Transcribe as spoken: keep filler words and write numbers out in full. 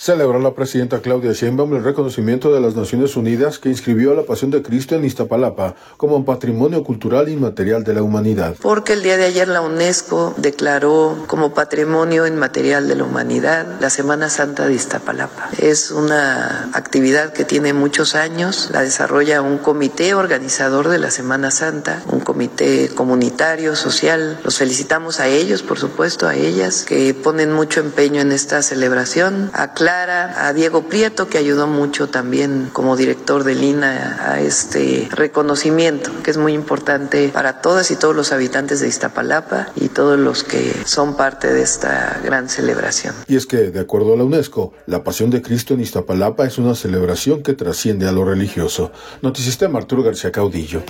Celebra la presidenta Claudia Sheinbaum el reconocimiento de las Naciones Unidas que inscribió a la Pasión de Cristo en Iztapalapa como un patrimonio cultural inmaterial de la humanidad. Porque el día de ayer la UNESCO declaró como patrimonio inmaterial de la humanidad la Semana Santa de Iztapalapa. Es una actividad que tiene muchos años, la desarrolla un comité organizador de la Semana Santa, un comité comunitario, social. Los felicitamos a ellos, por supuesto, a ellas, que ponen mucho empeño en esta celebración. A Clara, a Diego Prieto, que ayudó mucho también como director del I N A a este reconocimiento, que es muy importante para todas y todos los habitantes de Iztapalapa y todos los que son parte de esta gran celebración. Y es que, de acuerdo a la UNESCO, la Pasión de Cristo en Iztapalapa es una celebración que trasciende a lo religioso. Notisistema, Arturo García Caudillo.